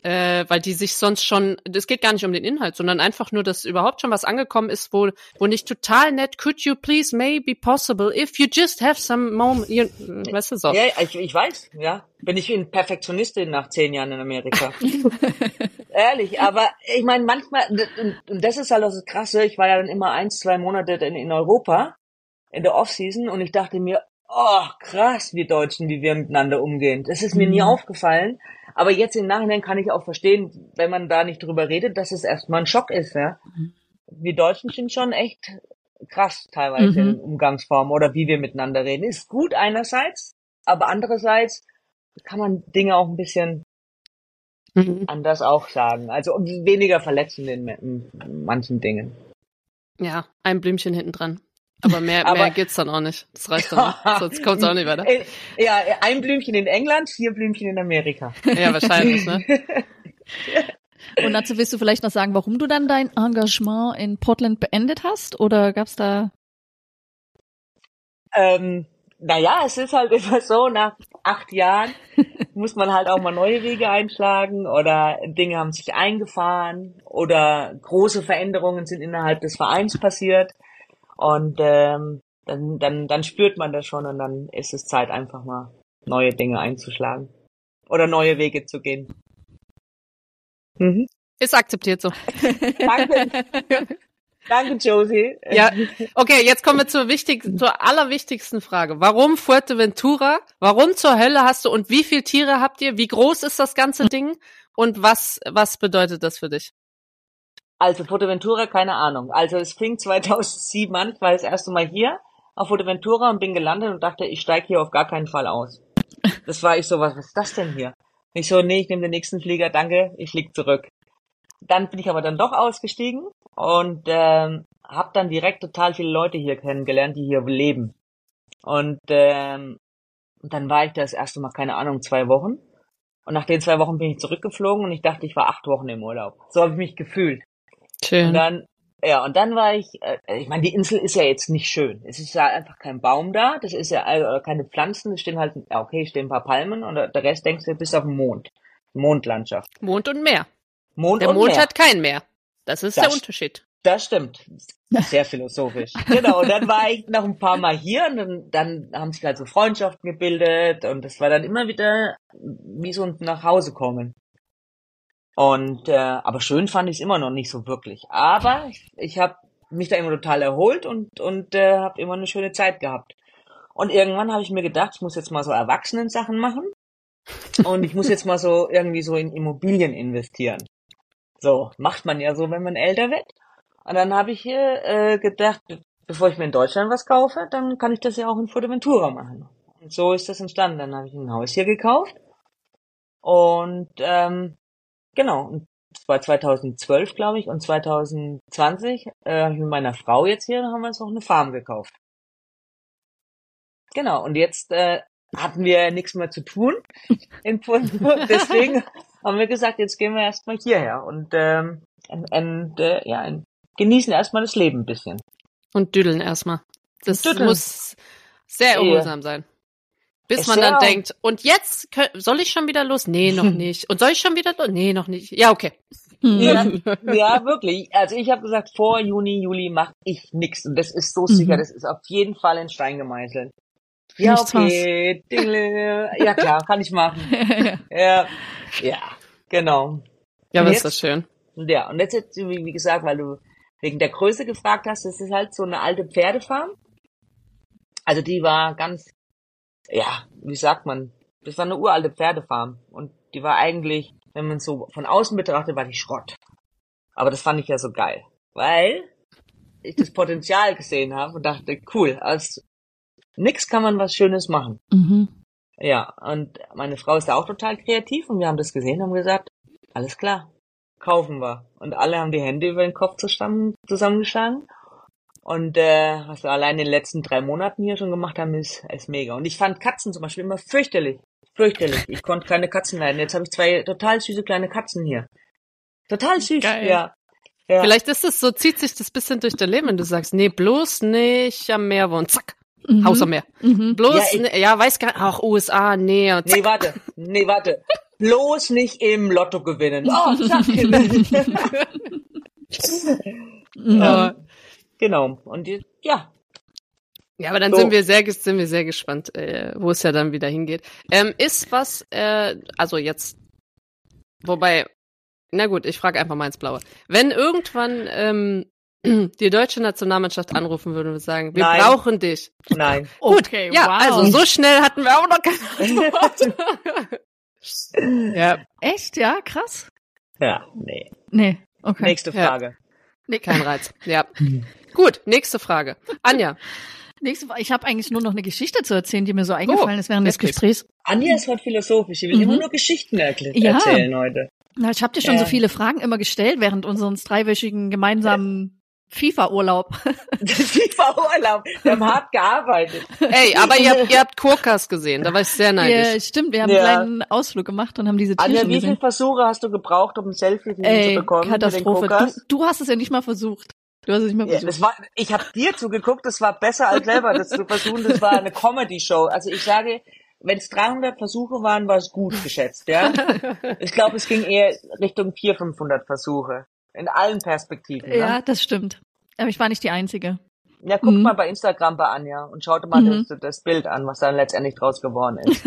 äh, weil die sich sonst schon, es geht gar nicht um den Inhalt, sondern einfach nur, dass überhaupt schon was angekommen ist, wo wo nicht total nett, could you please, maybe possible, if you just have some moment, you, weißt du so. Ja, ich, ich weiß, ja. Bin ich ein Perfektionistin nach zehn Jahren in Amerika. Ehrlich, aber ich meine, manchmal, und das ist halt das Krasse, ich war ja dann immer eins, zwei Monate in, in Europa, in der Off-Season, und ich dachte mir, oh, krass, wir Deutschen, wie wir miteinander umgehen. Das ist mir nie aufgefallen. Aber jetzt im Nachhinein kann ich auch verstehen, wenn man da nicht drüber redet, dass es erstmal ein Schock ist, ja. Wir Deutschen sind schon echt krass teilweise mhm. in Umgangsformen oder wie wir miteinander reden. Ist gut einerseits, aber andererseits kann man Dinge auch ein bisschen mhm. anders auch sagen. Also weniger verletzend in, in manchen Dingen. Ja, ein Blümchen hinten dran. Aber mehr, aber mehr geht's dann auch nicht. Das reicht dann auch. Sonst kommt's auch nicht weiter. Ja, ein Blümchen in England, vier Blümchen in Amerika. Ja, wahrscheinlich, ne? Und dazu willst du vielleicht noch sagen, warum du dann dein Engagement in Portland beendet hast? Oder gab's da? Ähm, naja, es ist halt immer so, nach acht Jahren muss man halt auch mal neue Wege einschlagen oder Dinge haben sich eingefahren oder große Veränderungen sind innerhalb des Vereins passiert. Und ähm, dann, dann, dann spürt man das schon und dann ist es Zeit, einfach mal neue Dinge einzuschlagen oder neue Wege zu gehen. Mhm. Ist akzeptiert so. Danke. Danke, Josie. Ja, okay, jetzt kommen wir zur wichtig, zur allerwichtigsten Frage. Warum Fuerteventura? Warum zur Hölle hast du und wie viele Tiere habt ihr? Wie groß ist das ganze Ding? Und was, was bedeutet das für dich? Also Fuerteventura, keine Ahnung. Also es fing zweitausendsieben an, ich war das erste Mal hier auf Fuerteventura und bin gelandet und dachte, ich steige hier auf gar keinen Fall aus. Das war ich so, was, was ist das denn hier? Ich so, nee, ich nehme den nächsten Flieger, danke, ich fliege zurück. Dann bin ich aber dann doch ausgestiegen und ähm, habe dann direkt total viele Leute hier kennengelernt, die hier leben. Und ähm, dann war ich das erste Mal, keine Ahnung, zwei Wochen. Und nach den zwei Wochen bin ich zurückgeflogen und ich dachte, ich war acht Wochen im Urlaub. So habe ich mich gefühlt. Schön. Und dann, ja, und dann war ich, äh, ich meine, die Insel ist ja jetzt nicht schön. Es ist ja einfach kein Baum da, das ist ja also keine Pflanzen, es stehen halt, ja okay, stehen ein paar Palmen und der Rest denkst du bis auf den Mond. Mondlandschaft. Mond und Meer. Mond der und Mond Meer. hat kein Meer. Das ist das, der Unterschied. Das stimmt. Sehr philosophisch. Genau, und dann war ich noch ein paar Mal hier und dann, dann haben sich halt so Freundschaften gebildet und das war dann immer wieder wie so ein Nachhausekommen. Und äh, aber schön fand ich es immer noch nicht so wirklich. Aber ich, ich habe mich da immer total erholt und und äh, habe immer eine schöne Zeit gehabt. Und irgendwann habe ich mir gedacht, ich muss jetzt mal so Erwachsenen-Sachen machen und ich muss jetzt mal so irgendwie so in Immobilien investieren. So macht man ja so, wenn man älter wird. Und dann habe ich hier äh, gedacht, bevor ich mir in Deutschland was kaufe, dann kann ich das ja auch in Fuerteventura machen. Und so ist das entstanden. Dann habe ich ein Haus hier gekauft und ähm, genau, und das war zweitausendzwölf, glaube ich, und zweitausendzwanzig äh, habe ich mit meiner Frau jetzt hier, dann haben wir uns noch eine Farm gekauft. Genau, und jetzt äh, hatten wir nichts mehr zu tun in Fuerteventura, deswegen haben wir gesagt, jetzt gehen wir erstmal hierher und, ähm, und, und äh, ja, genießen erstmal das Leben ein bisschen. Und düdeln erstmal. Das düdeln. Muss sehr erholsam sein. Bis Es man dann auch. denkt, und jetzt könnt, soll ich schon wieder los? Nee, noch nicht. Und soll ich schon wieder los? Nee, noch nicht. Ja, okay. Ja, ja, wirklich. Also ich habe gesagt, vor Juni, Juli mache ich nix. Und das ist so mhm. sicher, das ist auf jeden Fall in Stein gemeißelt. Ja, Nichts okay. Dingle. Ja, klar, kann ich machen. ja. ja, genau. Ja, Und aber jetzt, ist das schön. Ja, und jetzt, jetzt, wie gesagt, weil du wegen der Größe gefragt hast, das ist halt so eine alte Pferdefarm. Also die war ganz, ja, wie sagt man, das war eine uralte Pferdefarm. Und die war eigentlich, wenn man so von außen betrachtet, war die Schrott. Aber das fand ich ja so geil, weil ich das Potenzial gesehen habe und dachte, cool, als nix kann man was Schönes machen. Mhm. Ja, und meine Frau ist da auch total kreativ und wir haben das gesehen und haben gesagt, alles klar, kaufen wir. Und alle haben die Hände über den Kopf zusammen, zusammengeschlagen. Und äh, was wir allein in den letzten drei Monaten hier schon gemacht haben, ist, ist mega. Und ich fand Katzen zum Beispiel immer fürchterlich. Fürchterlich. Ich konnte keine Katzen leiden. Jetzt habe ich zwei total süße kleine Katzen hier. Total süß, Geil. ja. ja. Vielleicht ist es so, zieht sich das bisschen durch dein Leben und du sagst, nee, bloß nicht am Meer wohnen. Zack. Mhm. Haus am Meer. Mhm. Bloß, Ja, ich- ne, ja, weiß gar nicht, ach, U S A, nee. Und zack. Nee, warte. Nee, warte. Bloß nicht im Lotto gewinnen. Oh, zack. Ja. ähm, genau. Und die, ja. Ja, aber dann So. sind wir sehr, ges- sind wir sehr gespannt, äh, wo es ja dann wieder hingeht. Ähm, ist was, äh, also jetzt, wobei, na gut, ich frage einfach mal ins Blaue. Wenn irgendwann ähm, die deutsche Nationalmannschaft anrufen würde und sagen, wir Nein. brauchen dich. Nein. Gut, Okay, ja, wow. also so schnell hatten wir auch noch keine Antwort. Ja, Echt? Ja, krass. Ja, nee. Nee, okay. Nächste Ja. Frage. Nee, kein Reiz. Ja. Gut, nächste Frage. Anja. Nächste Frage. Ich habe eigentlich nur noch eine Geschichte zu erzählen, die mir so eingefallen ist während des wirklich? Gesprächs. Anja ist heute philosophisch. Sie will Mhm. immer nur Geschichten erkl- Ja. erzählen heute. Na, ich habe dir schon Ja. so viele Fragen immer gestellt während unseres dreiwöchigen gemeinsamen FIFA-Urlaub. FIFA-Urlaub. Wir haben hart gearbeitet. Ey, aber ihr habt, ihr habt Kurkas gesehen, da war ich sehr Ja, neidisch. stimmt, wir haben Ja. einen kleinen Ausflug gemacht und haben diese Anja, Tierchen wie viele gesehen. Versuche hast du gebraucht, um ein Selfie von ihm Ey, zu bekommen? Katastrophe. Mit den Du, Kokas? du hast es ja nicht mal versucht. Du hast es nicht mal Ja, versucht. das war, ich habe dir zugeguckt, das war besser als selber das zu versuchen. Das war eine Comedy-Show. Also ich sage, wenn es dreihundert Versuche waren, war es gut geschätzt, ja. Ich glaube, es ging eher Richtung vierhundert, fünfhundert Versuche. In allen Perspektiven. Ne? Ja, das stimmt. Aber ich war nicht die Einzige. Ja, guckt Mhm. mal bei Instagram bei Anja und schaut mal Mhm. das, das Bild an, was dann letztendlich draus geworden ist.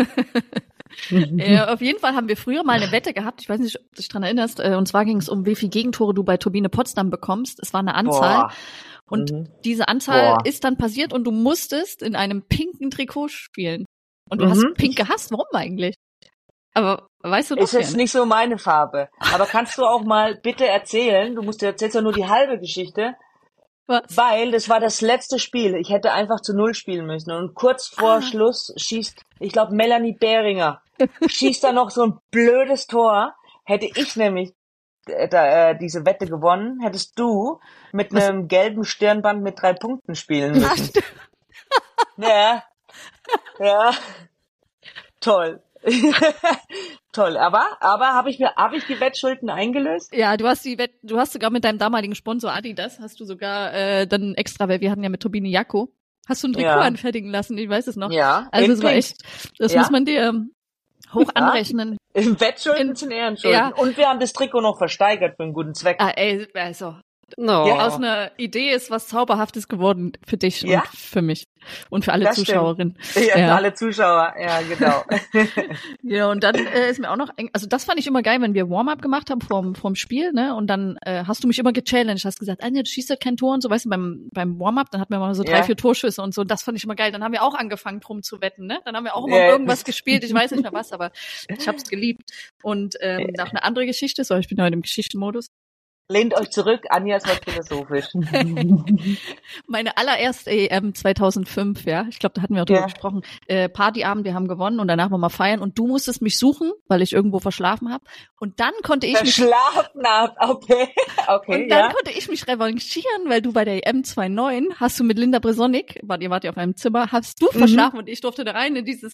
Äh, auf jeden Fall haben wir früher mal eine Wette gehabt, ich weiß nicht, ob du dich dran erinnerst, äh, und zwar ging es um, wie viel Gegentore du bei Turbine Potsdam bekommst. Es war eine Anzahl. Boah. Und Mhm. diese Anzahl Boah. ist dann passiert und du musstest in einem pinken Trikot spielen. Und du Mhm. hast pink gehasst. Warum eigentlich? Aber weißt du doch Ist jetzt gerne. nicht so meine Farbe. Aber kannst du auch mal bitte erzählen, du musst erzählst ja nur die halbe Geschichte, Was? weil das war das letzte Spiel. Ich hätte einfach zu Null spielen müssen. Und kurz vor Ah. Schluss schießt, ich glaube, Melanie Behringer, schießt da noch so ein blödes Tor. Hätte ich nämlich äh, da, äh, diese Wette gewonnen, hättest du mit Was? einem gelben Stirnband mit drei Punkten spielen Ach, müssen. Ja. Ja. Toll. Toll. Aber, aber habe ich mir, habe ich die Wettschulden eingelöst? ja, du hast die Wett du hast sogar mit deinem damaligen Sponsor Adidas, hast du sogar äh, dann extra, weil wir hatten ja mit Turbine Jacko, hast du ein Trikot Ja. anfertigen lassen, ich weiß es noch. Ja. Also in es war Pink. echt, das Ja. muss man dir ähm, hoch Ja. anrechnen. Wettschulden In- sind Ehrenschulden. ja. Und wir haben das Trikot noch versteigert für einen guten Zweck. Ah, ey, also No. Ja, aus einer Idee ist was Zauberhaftes geworden für dich Ja. und für mich und für alle Das stimmt. Zuschauerinnen. Ja, Ja. für alle Zuschauer. Ja, genau. Ja, und dann äh, ist mir auch noch, eng- also das fand ich immer geil, wenn wir Warm-up gemacht haben vorm, vorm Spiel, ne, und dann äh, hast du mich immer gechallenged, hast gesagt, Anja, du schießt halt kein Tor und so, weißt du, beim, beim Warm-up, dann hatten wir mal so drei, Ja. vier Torschüsse und so, und das fand ich immer geil. Dann haben wir auch angefangen, drum zu wetten, ne, dann haben wir auch immer Ja. um irgendwas gespielt, ich weiß nicht mehr was, aber ich hab's geliebt. Und ähm, noch eine andere Geschichte, so, ich bin heute im Geschichtenmodus. Lehnt euch zurück, Anja ist heute philosophisch. Meine allererste E M zweitausendfünf, ja, ich glaube, da hatten wir auch drüber Ja. gesprochen, äh, Partyabend, wir haben gewonnen und danach wollen wir feiern und du musstest mich suchen, weil ich irgendwo verschlafen habe und dann konnte ich mich Verschlafen habt, okay. Okay, und dann ja. konnte ich mich revanchieren, weil du bei der E M neunundzwanzig hast du mit Linda Bresonik, wart, ihr wart ja auf einem Zimmer, hast du Mhm. verschlafen und ich durfte da rein in dieses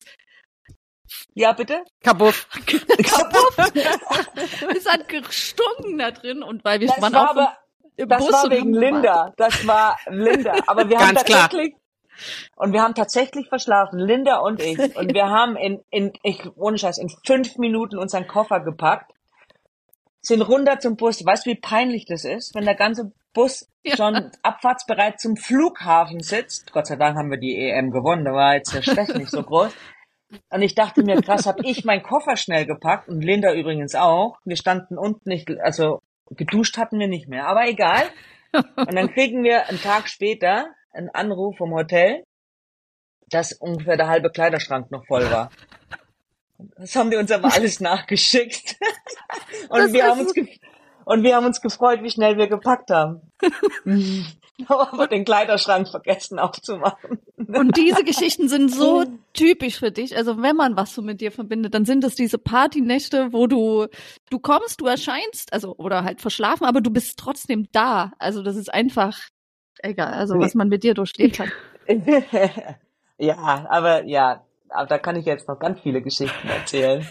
Ja, bitte? Kabuff. Kabuff. Es hat gestunken da drin und weil wir Das waren war auch aber, im das Bus war und wegen haben Linda. Das war Linda. Aber wir haben Ganz klar. tatsächlich, und wir haben tatsächlich verschlafen, Linda und ich. Und wir haben in, in, ich, ohne Scheiß, in fünf Minuten unseren Koffer gepackt, sind runter zum Bus. Weißt du, wie peinlich das ist, wenn der ganze Bus Ja. schon abfahrtsbereit zum Flughafen sitzt? Gott sei Dank haben wir die E M gewonnen, da war jetzt der Stress nicht so groß. Und ich dachte mir, krass, hab ich meinen Koffer schnell gepackt und Linda übrigens auch. Wir standen unten nicht, also geduscht hatten wir nicht mehr, aber egal. Und dann kriegen wir einen Tag später einen Anruf vom Hotel, dass ungefähr der halbe Kleiderschrank noch voll war. Das haben die uns aber alles nachgeschickt. Und Das wir ist haben uns ge- und wir haben uns gefreut, wie schnell wir gepackt haben. Aber den Kleiderschrank vergessen aufzumachen. Und diese Geschichten sind so typisch für dich. Also wenn man was so mit dir verbindet, dann sind es diese Partynächte, wo du, du kommst, du erscheinst, also, oder halt verschlafen, aber du bist trotzdem da. Also das ist einfach, egal, also was man mit dir durchlebt hat. Ja, aber ja, aber da kann ich jetzt noch ganz viele Geschichten erzählen.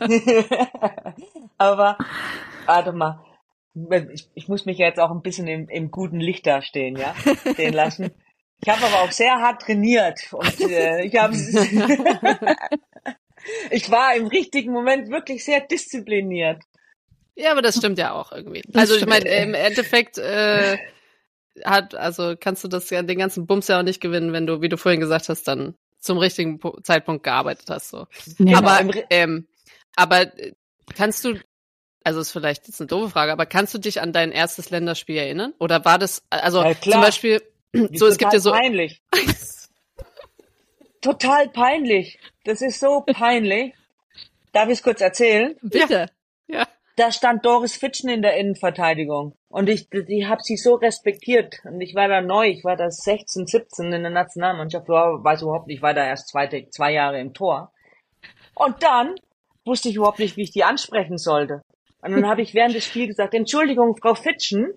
Aber warte mal, ich, ich muss mich jetzt auch ein bisschen im, im guten Licht dastehen, ja, stehen lassen. Ich habe aber auch sehr hart trainiert und äh, ich habe ich war im richtigen Moment wirklich sehr diszipliniert. Ja, aber das stimmt ja auch irgendwie. Also ich meine, im Endeffekt äh, hat, also kannst du das ja den ganzen Bums ja auch nicht gewinnen, wenn du, wie du vorhin gesagt hast, dann zum richtigen Po- Zeitpunkt gearbeitet hast. So. Ja. Aber Genau, im Re- ähm, aber äh, kannst du, also ist vielleicht jetzt eine doofe Frage, aber kannst du dich an dein erstes Länderspiel erinnern? Oder war das, also Ja, klar. zum Beispiel, so es gibt ja so, peinlich. Total peinlich. Das ist so peinlich. Darf ich es kurz erzählen? Bitte. ja, Da stand Doris Fitschen in der Innenverteidigung. Und ich, ich habe sie so respektiert. Und ich war da neu. Ich war da sechzehn, siebzehn in der Nationalmannschaft. Ich weiß überhaupt nicht, ich war da erst zwei, zwei Jahre im Tor. Und dann wusste ich überhaupt nicht, wie ich die ansprechen sollte. Und dann habe ich während des Spiels gesagt, Entschuldigung, Frau Fitschen.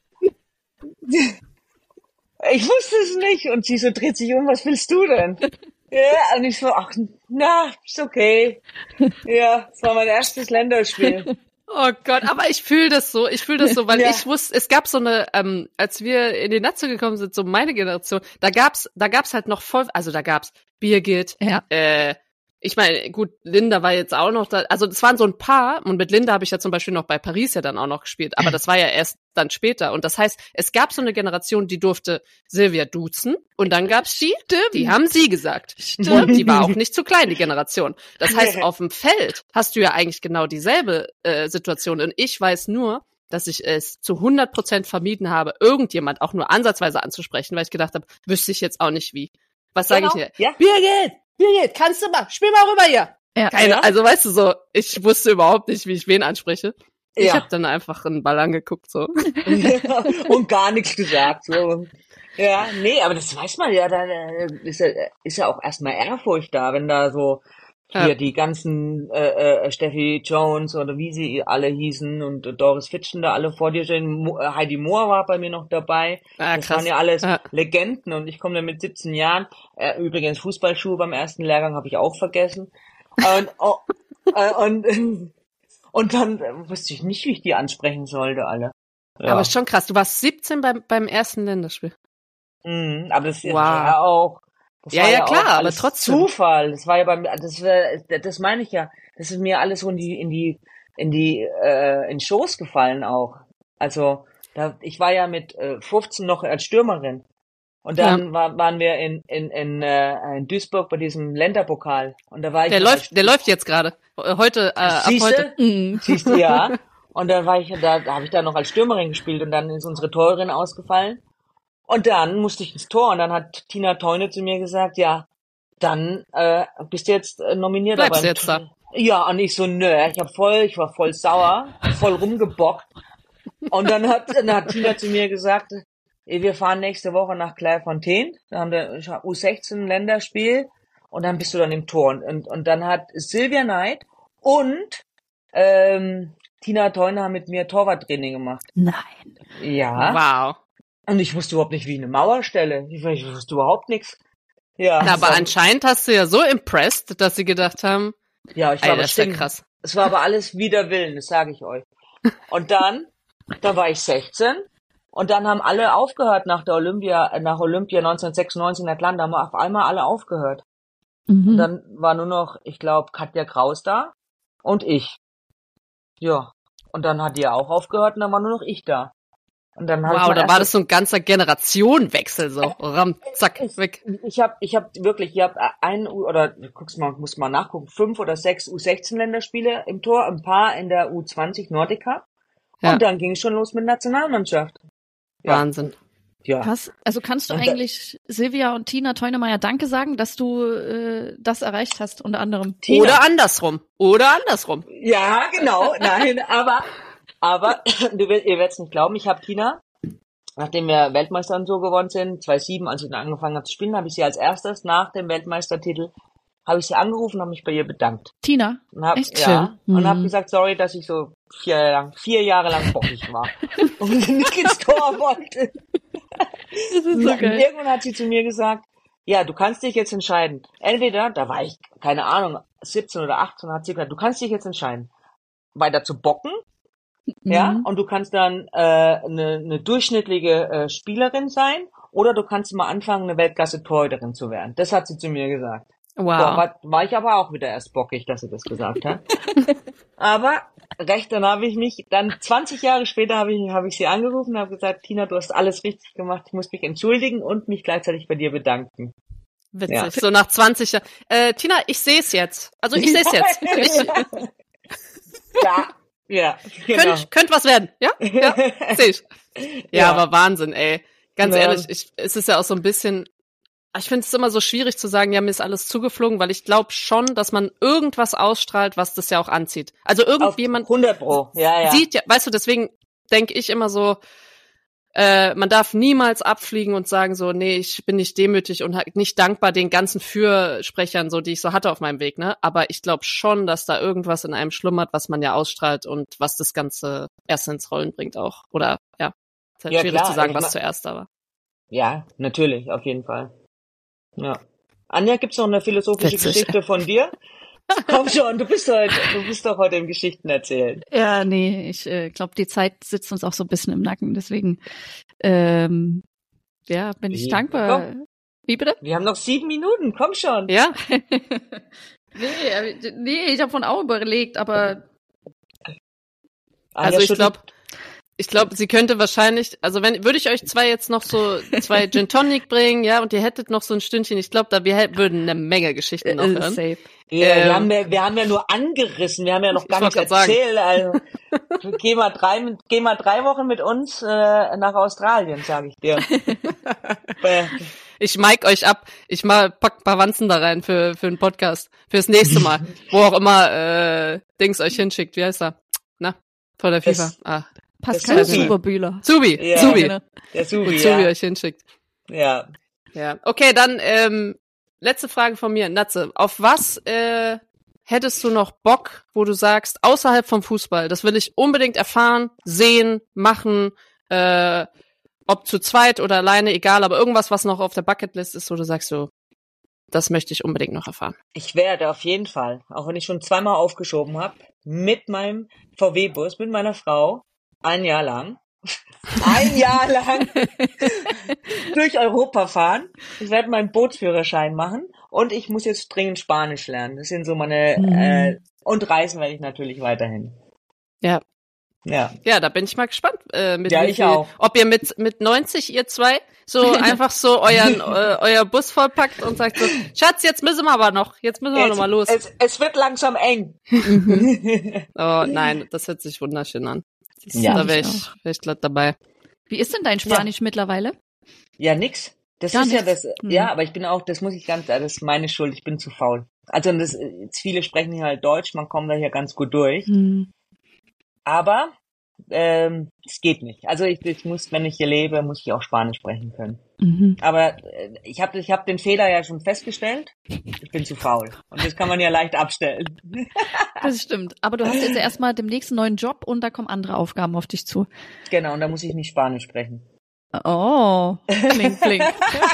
Ich wusste es nicht. Und sie so dreht sich um, was willst du denn? Ja, und ich so, ach, na, ist okay. Ja, es war mein erstes Länderspiel. oh Gott, aber ich fühle das so, ich fühle das so, weil Ja. ich wusste, es gab so eine, ähm, als wir in die Nazio gekommen sind, so meine Generation, da gab's, da gab's halt noch voll, also da gab's Birgit, Ja. äh, ich meine, gut, Linda war jetzt auch noch da, also das waren so ein paar, und mit Linda habe ich ja zum Beispiel noch bei Paris ja dann auch noch gespielt, aber das war ja erst dann später, und das heißt, es gab so eine Generation, die durfte Silvia duzen, und dann gab's die, die haben sie gesagt. Und die war auch nicht zu klein, die Generation. Das heißt, auf dem Feld hast du ja eigentlich genau dieselbe äh, Situation, und ich weiß nur, dass ich es zu hundert Prozent vermieden habe, irgendjemand auch nur ansatzweise anzusprechen, weil ich gedacht habe, wüsste ich jetzt auch nicht wie. Was sage Genau, ich hier? ja. Birgit, Birgit, kannst du mal, spiel mal rüber hier. Ja. Keine, Ja. also weißt du so, ich wusste überhaupt nicht, wie ich wen anspreche. Ich Ja. habe dann einfach einen Ball angeguckt, so. Und gar nichts gesagt. So. Ja, nee, aber das weiß man ja, da äh, ist ja, ist ja auch erstmal Ehrfurcht da, wenn da so hier Ja. die ganzen äh, äh, Steffi Jones oder wie sie alle hießen und äh, Doris Fitschen da alle vor dir stehen. Mo äh, Heidi Mohr war bei mir noch dabei. Ah, Das krass. waren ja alles Ja. Legenden und ich komme da mit siebzehn Jahren. Äh, übrigens Fußballschuhe beim ersten Lehrgang habe ich auch vergessen. Und, oh, äh, und, und dann äh, wusste ich nicht, wie ich die ansprechen sollte, alle. Ja. Aber schon krass, du warst siebzehn beim, beim ersten Länderspiel. Mhm, aber das Wow. war ja auch, das Ja, war ja, ja klar, auch aber alles trotzdem. Zufall. Das war ja beim, das wär, das meine ich ja. Das ist mir alles so in die, in die, in die, äh, in den Schoß gefallen auch. Also, da, ich war ja mit äh, fünfzehn noch als Stürmerin. Und dann Ja. war, waren wir in, in, in, äh, in Duisburg bei diesem Länderpokal. Und da war ich Der noch läuft, als- der läuft jetzt gerade. Heute, äh, ab Siehste? heute. Mhm. Siehst du, ja. Und dann war ich, da, da habe ich dann noch als Stürmerin gespielt und dann ist unsere Torhüterin ausgefallen. Und dann musste ich ins Tor und dann hat Tina Teune zu mir gesagt, ja, dann äh, bist du jetzt äh, nominiert. Bleibst aber du jetzt da? Ja, und ich so, nö, ich hab voll, ich war voll sauer, voll rumgebockt. Und dann hat, dann hat Tina zu mir gesagt, ey, wir fahren nächste Woche nach Clairefontaine, da haben wir U sechzehn Länderspiel und dann bist du dann im Tor. Und, und, und dann hat Silvia Neid und ähm, Tina Teune haben mit mir Torwarttraining gemacht. Nein. Ja. Wow. Und ich wusste überhaupt nicht, wie ich eine Mauer stelle. Ich, ich wusste überhaupt nichts. Ja. Na, aber das war- anscheinend hast du ja so impressed, dass sie gedacht haben, ja, ich war ey, das ist ja bestimmt- krass. Es war aber alles wider Willen, das sage ich euch. Und dann, da war ich sechzehn und dann haben alle aufgehört nach der Olympia, äh, nach Olympia neunzehnhundertsechsundneunzig in Atlanta, haben auf einmal alle aufgehört. Und Mhm. dann war nur noch, ich glaube, Katja Kraus da und ich. Ja. Und dann hat die ja auch aufgehört und dann war nur noch ich da. Und dann hab ich Wow, mein da war erstes- das so ein ganzer Generationenwechsel, so. Ram, zack, weg. Ich habe ich hab wirklich, ich habe ein, U- oder guckst mal, muss mal nachgucken, fünf oder sechs U sechzehn Länderspiele im Tor, ein paar in der U zwanzig Nordic Cup. Ja. Und dann ging es schon los mit Nationalmannschaft. Ja. Wahnsinn. Ja. Krass. Also kannst du Und da- eigentlich Silvia und Tina Teunemeyer Danke sagen, dass du äh, das erreicht hast, unter anderem? Tina. Oder andersrum. Oder andersrum. Ja, genau. Nein, aber, aber du, wirst- ihr werdet es nicht glauben, ich habe Tina, nachdem wir Weltmeister und so geworden sind, zweitausendsieben, als ich dann angefangen habe zu spielen, habe ich sie als erstes nach dem Weltmeistertitel, habe ich sie angerufen und habe mich bei ihr bedankt. Tina? Und hab, Echt ja, schön. und Mhm. habe gesagt, sorry, dass ich so vier Jahre lang, vier Jahre lang bockig war und nicht ins Tor wollte. Das ist so Und geil. irgendwann hat sie zu mir gesagt, ja, du kannst dich jetzt entscheiden. Entweder, da war ich, keine Ahnung, siebzehn oder achtzehn, hat sie gesagt, du kannst dich jetzt entscheiden, weiter zu bocken, ja, Mhm. und du kannst dann äh, eine, eine durchschnittliche äh, Spielerin sein, oder du kannst mal anfangen, eine Weltklasse-Torhüterin zu werden. Das hat sie zu mir gesagt. Wow. Boah, war, war ich aber auch wieder erst bockig, dass sie das gesagt hat. Aber recht, dann habe ich mich, dann zwanzig Jahre später habe ich, habe ich sie angerufen und habe gesagt, Tina, du hast alles richtig gemacht, ich muss mich entschuldigen und mich gleichzeitig bei dir bedanken. Witzig, Ja. so nach zwanzig Jahren. Äh, Tina, ich sehe es jetzt. Also ich sehe es jetzt. Ich, Ja, ja, genau. könnt, könnt was werden, ja? Ja, sehe ich. Ja, Ja. aber Wahnsinn, ey. Ganz Ja. ehrlich, ich, es ist ja auch so ein bisschen, ich finde es immer so schwierig zu sagen, ja, mir ist alles zugeflogen, weil ich glaube schon, dass man irgendwas ausstrahlt, was das ja auch anzieht. Also Auf irgendjemand hundert Pro, ja, ja. sieht ja, weißt du, deswegen denke ich immer so, äh, man darf niemals abfliegen und sagen so, nee, ich bin nicht demütig und halt nicht dankbar den ganzen Fürsprechern, so die ich so hatte auf meinem Weg, ne? Aber ich glaube schon, dass da irgendwas in einem schlummert, was man ja ausstrahlt und was das Ganze erst ins Rollen bringt auch. Oder ja, ist halt Ja, schwierig klar, zu sagen, ich was ma- zuerst da war. Ja, natürlich, auf jeden Fall. Ja. Anja, gibt's noch eine philosophische Witzig. Geschichte von dir? Komm schon, du bist heute, du bist doch heute im Geschichten erzählen. Ja, nee, ich äh, glaube, die Zeit sitzt uns auch so ein bisschen im Nacken. Deswegen, ähm, ja, bin ich Wie? dankbar. Wie bitte? Wir haben noch sieben Minuten, komm schon. Ja? nee, äh, nee, ich habe von auch überlegt, aber Anja Also ich schüttelt- glaube, ich glaube, sie könnte wahrscheinlich, also wenn, würde ich euch zwei jetzt noch so zwei Gin Tonic bringen, ja, und ihr hättet noch so ein Stündchen, ich glaube, da wir hätten- würden eine Menge Geschichten noch äh, hören. safe. Ja, Ähm, wir, haben ja, wir haben ja nur angerissen, wir haben ja noch Ich gar wollt nicht grad sagen. erzählt. Also, geh mal drei, geh mal drei Wochen mit uns äh, nach Australien, sage ich dir. Äh, Ich mic euch ab. Ich mal pack ein paar Wanzen da rein für für einen Podcast. Fürs nächste Mal. Wo auch immer äh, Dings euch hinschickt. Wie heißt er? Na, von der FIFA. Das- ah. Pascal Subi. Zuberbühler. Zubi. Ja, Zubi. genau. der Wo Subi, Zubi ja. euch hinschickt. ja. Ja. Okay, dann ähm, letzte Frage von mir. Natze, auf was äh, hättest du noch Bock, wo du sagst, außerhalb vom Fußball, das will ich unbedingt erfahren, sehen, machen, äh, ob zu zweit oder alleine, egal, aber irgendwas, was noch auf der Bucketlist ist, wo du sagst so, das möchte ich unbedingt noch erfahren. Ich werde auf jeden Fall, auch wenn ich schon zweimal aufgeschoben habe, mit meinem V W-Bus, mit meiner Frau, ein Jahr lang, ein Jahr lang durch Europa fahren. Ich werde meinen Bootsführerschein machen und ich muss jetzt dringend Spanisch lernen. Das sind so meine, Mhm. äh, und reisen werde ich natürlich weiterhin. Ja. Ja. Ja, da bin ich mal gespannt, äh, mit Ja, wie ich viel, auch. ob ihr mit mit neunzig, ihr zwei, so einfach so euren äh, euer Bus vollpackt und sagt so, Schatz, jetzt müssen wir aber noch, jetzt müssen wir noch mal los. Es, es wird langsam eng. Oh nein, das hört sich wunderschön an. Das, Ja. da wäre Ich ich, wär ich glatt dabei. Wie ist denn dein Spanisch mittlerweile? Ja, nix. Das Gar ist ja nichts. das, Hm. ja, aber ich bin auch, das muss ich ganz, das ist meine Schuld, ich bin zu faul. Also das, jetzt viele sprechen hier halt Deutsch, man kommt da hier ganz gut durch. Hm. Aber ähm, es geht nicht. Also ich, ich muss, wenn ich hier lebe, muss ich auch Spanisch sprechen können. Mhm. Aber äh, ich habe ich hab den Fehler ja schon festgestellt. Ich bin zu faul. Und das kann man ja leicht abstellen. Das stimmt. Aber du hast jetzt ja erstmal demnächst einen neuen Job und da kommen andere Aufgaben auf dich zu. Genau, und da muss ich nicht Spanisch sprechen. Oh, klink, klink.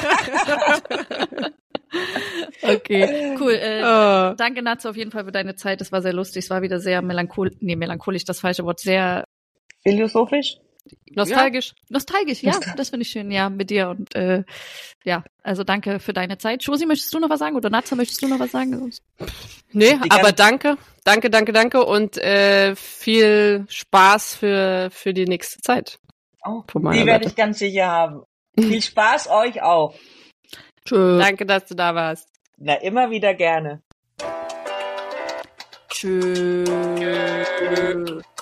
Okay, cool. Äh, Oh. Danke, Natze, auf jeden Fall für deine Zeit. Es war sehr lustig. Es war wieder sehr melancholisch, nee, melancholisch, das falsche Wort, sehr Philosophisch? Nostalgisch. nostalgisch. Ja, Nostal- das finde ich schön, ja, mit dir. Und äh, ja, also danke für deine Zeit. Josi, möchtest du noch was sagen? Oder Natze, möchtest du noch was sagen? Sonst- Nee, Die aber kann- danke, danke, danke, danke und äh, viel Spaß für für die nächste Zeit. Oh, Von meiner die werde Seite. ich ganz sicher haben. Viel Spaß euch auch. Tschö. Danke, dass du da warst. Na, immer wieder gerne. Tschö.